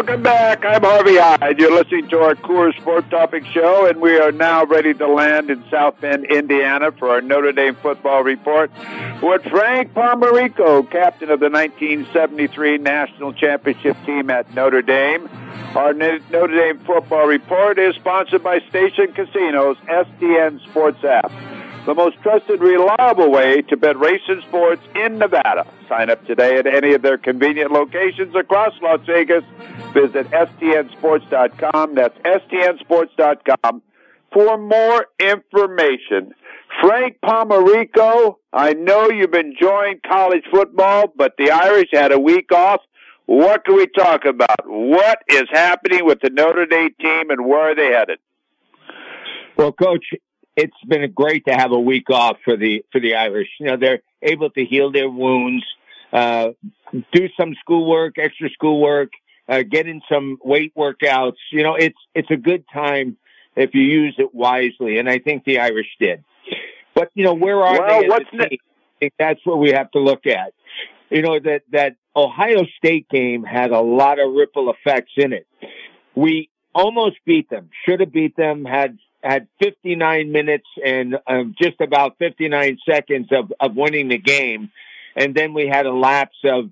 Welcome back. I'm Harvey Hyde. You're listening to our Coors Sport Topic Show, and we are now ready to land in South Bend, Indiana for our Notre Dame football report with Frank Pomarico, captain of the 1973 National Championship team at Notre Dame. Our Notre Dame football report is sponsored by Station Casinos STN Sports app, the most trusted, reliable way to bet racing sports in Nevada. Sign up today at any of their convenient locations across Las Vegas. Visit stnsports.com. That's stnsports.com for more information. Frank Pomarico, I know you've been enjoying college football, but the Irish had a week off. What can we talk about? What is happening with the Notre Dame team, and where are they headed? Well, Coach, it's been great to have a week off for the Irish. You know, they're able to heal their wounds, do some schoolwork, extra schoolwork, get in some weight workouts. You know, it's a good time if you use it wisely, and I think the Irish did. But, you know, where are they as a team? I think that's what we have to look at. You know, that Ohio State game had a lot of ripple effects in it. We almost beat them, should have beat them, had 59 minutes and just about 59 seconds of winning the game. And then we had a lapse of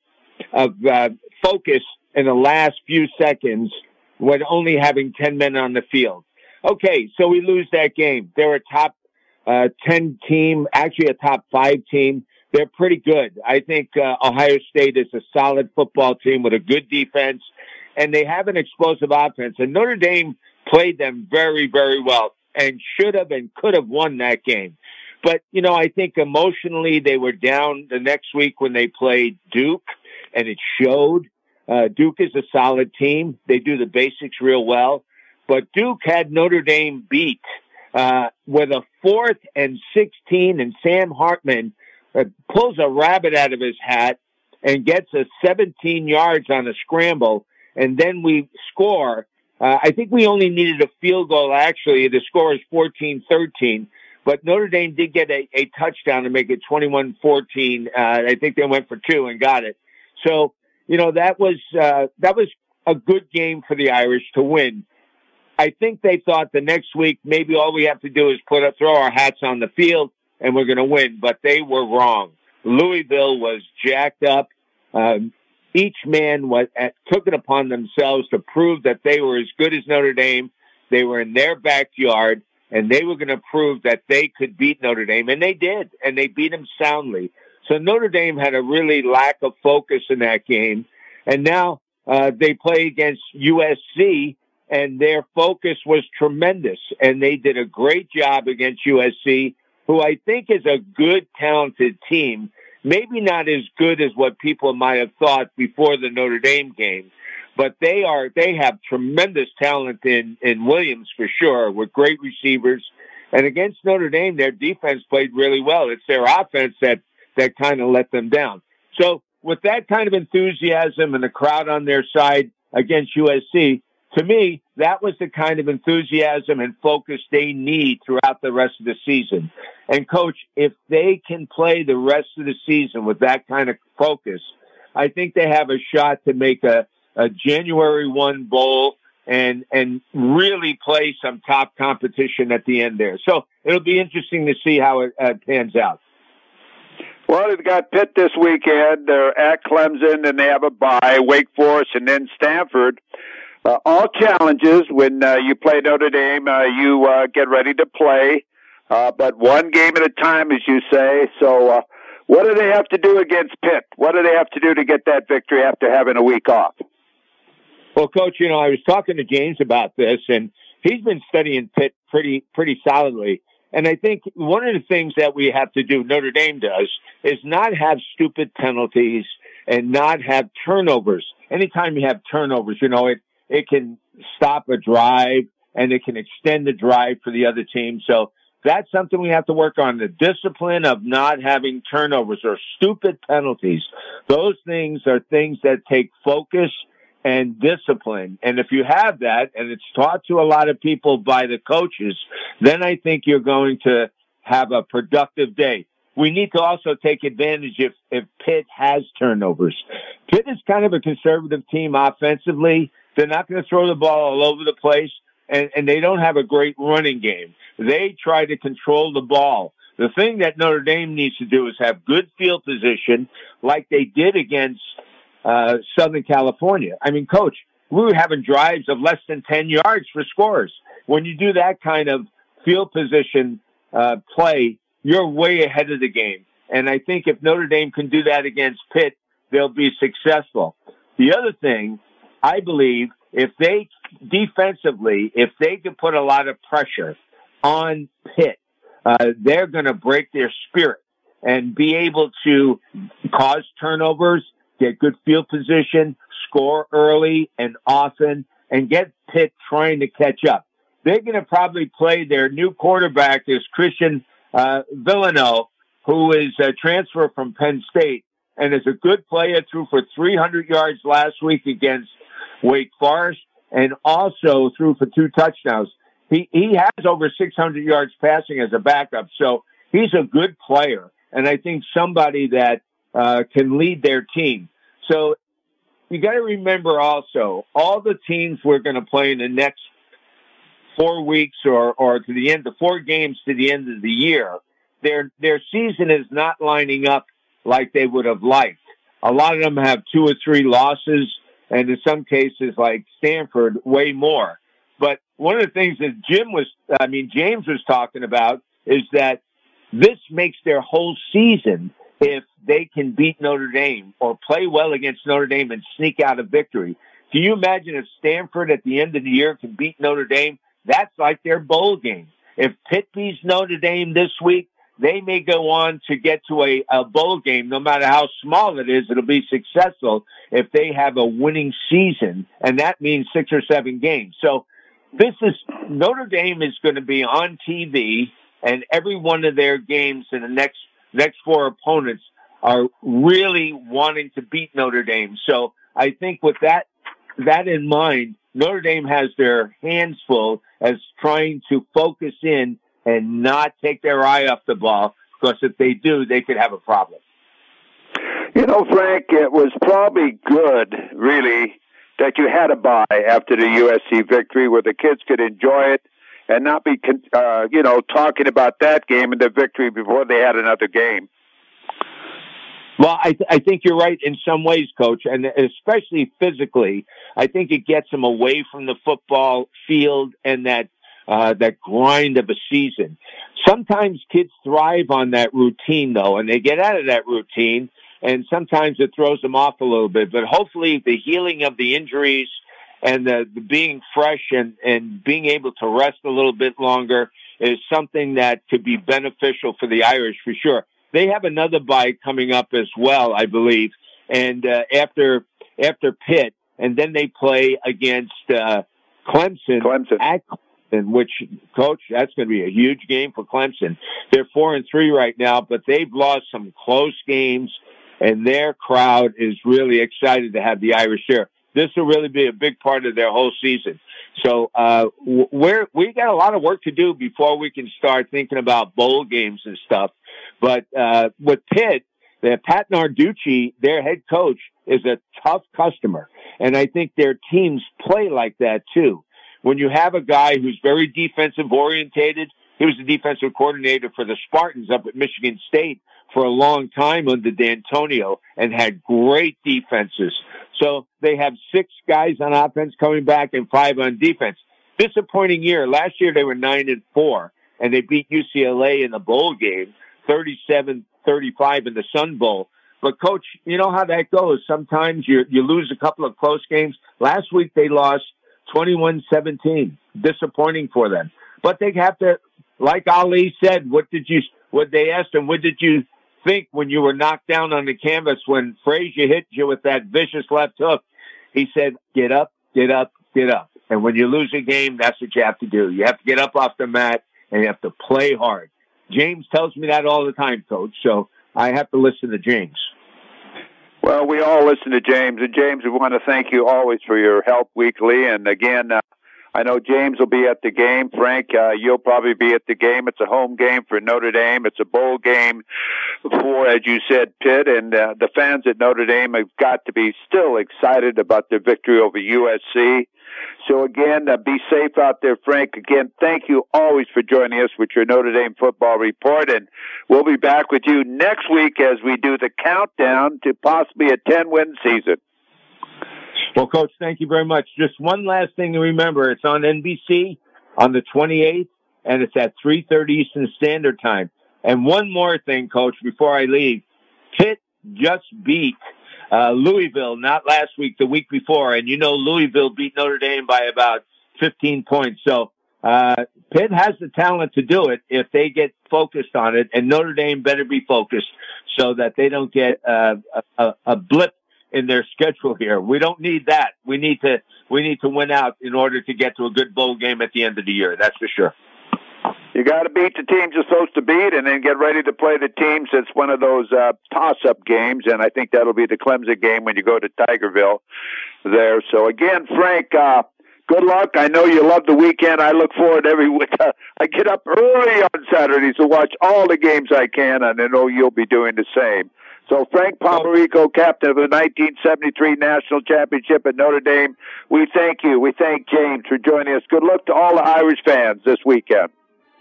focus in the last few seconds with only having 10 men on the field. Okay, so we lose that game. They're a top 10 team, actually a top 5 team. They're pretty good. I think Ohio State is a solid football team with a good defense, and they have an explosive offense. And Notre Dame played them very, very well and should have and could have won that game. But, you know, I think emotionally they were down the next week when they played Duke, and it showed. Duke is a solid team. They do the basics real well. But Duke had Notre Dame beat with a 4th and 16, and Sam Hartman pulls a rabbit out of his hat and gets us 17 yards on a scramble, and then we score. I think we only needed a field goal, actually. The score is 14-13, but Notre Dame did get a touchdown to make it 21-14. I think they went for 2 and got it. So, you know, that was a good game for the Irish to win. I think they thought the next week maybe all we have to do is throw our hats on the field and we're going to win, but they were wrong. Louisville was jacked up. Each man took it upon themselves to prove that they were as good as Notre Dame. They were in their backyard, and they were going to prove that they could beat Notre Dame, and they did, and they beat them soundly. So Notre Dame had a really lack of focus in that game, and now they play against USC, and their focus was tremendous, and they did a great job against USC, who I think is a good, talented team. Maybe not as good as what people might have thought before the Notre Dame game, but they have tremendous talent in Williams for sure, with great receivers. And against Notre Dame, their defense played really well. It's their offense that kind of let them down. So with that kind of enthusiasm and the crowd on their side against USC, to me, that was the kind of enthusiasm and focus they need throughout the rest of the season. And, Coach, if they can play the rest of the season with that kind of focus, I think they have a shot to make a January 1 bowl and really play some top competition at the end there. So it'll be interesting to see how it pans out. Well, they've got Pitt this weekend. They're at Clemson, and they have a bye, Wake Forest, and then Stanford. All challenges. When you play Notre Dame, you get ready to play, but one game at a time, as you say. So what do they have to do against Pitt? What do they have to do to get that victory after having a week off? Well, Coach, you know, I was talking to James about this, and he's been studying Pitt pretty solidly. And I think one of the things that we have to do, Notre Dame does, is not have stupid penalties and not have turnovers. Anytime you have turnovers, you know, it can stop a drive and it can extend the drive for the other team. So that's something we have to work on, the discipline of not having turnovers or stupid penalties. Those things are things that take focus and discipline. And if you have that, and it's taught to a lot of people by the coaches, then I think you're going to have a productive day. We need to also take advantage if Pitt has turnovers. Pitt is kind of a conservative team offensively. They're not going to throw the ball all over the place, and they don't have a great running game. They try to control the ball. The thing that Notre Dame needs to do is have good field position like they did against Southern California. I mean, Coach, we were having drives of less than 10 yards for scores. When you do that kind of field position play, you're way ahead of the game. And I think if Notre Dame can do that against Pitt, they'll be successful. The other thing, I believe, if they defensively, if they can put a lot of pressure on Pitt, they're going to break their spirit and be able to cause turnovers, get good field position, score early and often, and get Pitt trying to catch up. They're going to probably play their new quarterback is Christian Villano, who is a transfer from Penn State and is a good player, threw for 300 yards last week against Wake Forest and also threw for 2 touchdowns. He has over 600 yards passing as a backup, so he's a good player, and I think somebody that can lead their team. So you got to remember also, all the teams we're going to play in the next 4 weeks or to the end, the 4 games to the end of the year, their season is not lining up like they would have liked. A lot of them have 2 or 3 losses, and in some cases, like Stanford, way more. But one of the things that James was talking about is that this makes their whole season if they can beat Notre Dame or play well against Notre Dame and sneak out a victory. Can you imagine if Stanford at the end of the year can beat Notre Dame? That's like their bowl game. If Pitt beats Notre Dame this week, they may go on to get to a bowl game. No matter how small it is, it'll be successful if they have a winning season, and that means 6 or 7 games. So Notre Dame is going to be on TV, and every one of their games in the next 4 opponents are really wanting to beat Notre Dame. So I think with that in mind, Notre Dame has their hands full as trying to focus in and not take their eye off the ball, because if they do, they could have a problem. You know, Frank, it was probably good, really, that you had a bye after the USC victory where the kids could enjoy it and not be, talking about that game and the victory before they had another game. Well, I think you're right in some ways, Coach, and especially physically. I think it gets them away from the football field and that grind of a season. Sometimes kids thrive on that routine, though, and they get out of that routine, and sometimes it throws them off a little bit. But hopefully the healing of the injuries and the being fresh and being able to rest a little bit longer is something that could be beneficial for the Irish for sure. They have another bye coming up as well, I believe, and after Pitt, and then they play against Clemson. At Clemson, which, Coach, that's going to be a huge game for Clemson. They're 4-3 right now, but they've lost some close games, and their crowd is really excited to have the Irish there. This will really be a big part of their whole season. So we got a lot of work to do before we can start thinking about bowl games and stuff. But with Pitt, Pat Narducci, their head coach, is a tough customer. And I think their teams play like that, too. When you have a guy who's very defensive orientated, he was the defensive coordinator for the Spartans up at Michigan State for a long time under D'Antonio and had great defenses. So they have 6 guys on offense coming back and 5 on defense. Disappointing year. Last year they were 9-4 and they beat UCLA in the bowl game, 37-35 in the Sun Bowl. But Coach, you know how that goes. Sometimes you lose a couple of close games. Last week they lost 21-17. Disappointing for them. But they have to, like Ali said, what they asked him, what did you think when you were knocked down on the canvas when Frazier hit you with that vicious left hook? He said, get up, get up, get up. And when you lose a game, that's what you have to do. You have to get up off the mat and you have to play hard. James tells me that all the time, Coach. So I have to listen to James. Well, we all listen to James. And James, we want to thank you always for your help weekly. And again, I know James will be at the game. Frank, you'll probably be at the game. It's a home game for Notre Dame. It's a bowl game for, as you said, Pitt. And the fans at Notre Dame have got to be still excited about their victory over USC. So again, be safe out there, Frank. Again, thank you always for joining us with your Notre Dame football report. And we'll be back with you next week as we do the countdown to possibly a 10-win season. Well, Coach, thank you very much. Just one last thing to remember. It's on NBC on the 28th, and it's at 3:30 Eastern Standard Time. And one more thing, Coach, before I leave. Pitt just beat Louisville, not last week, the week before. And you know Louisville beat Notre Dame by about 15 points. So Pitt has the talent to do it if they get focused on it. And Notre Dame better be focused so that they don't get a blip in their schedule here. We don't need that. We need to win out in order to get to a good bowl game at the end of the year. That's for sure. You got to beat the teams you're supposed to beat, and then get ready to play the teams. It's one of those toss-up games, and I think that'll be the Clemson game when you go to Tigerville there. So again, Frank, good luck. I know you love the weekend. I look forward every week. I get up early on Saturdays to watch all the games I can, and I know you'll be doing the same. So Frank Pomarico, captain of the 1973 National Championship at Notre Dame, we thank you. We thank James for joining us. Good luck to all the Irish fans this weekend.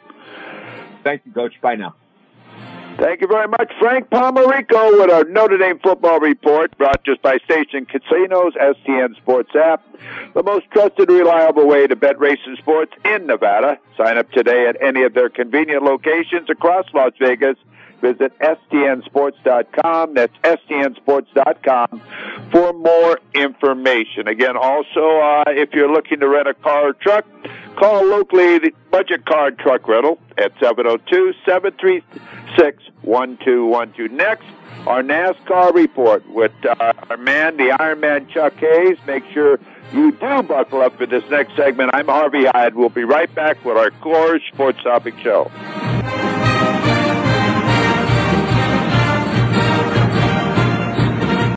Thank you, Coach. Bye now. Thank you very much. Frank Pomarico with our Notre Dame football report, brought to us by Station Casinos, STN Sports app, the most trusted, reliable way to bet racing sports in Nevada. Sign up today at any of their convenient locations across Las Vegas. Visit stnsports.com. That's stnsports.com for more information. Again, also, if you're looking to rent a car or truck, call locally the Budget Car Truck Rental at 702-736-1212. Next, our NASCAR report with our man, the Iron Man, Chuck Hayes. Make sure you do buckle up for this next segment. I'm Harvey Hyde. We'll be right back with our Core Sports Topic Show.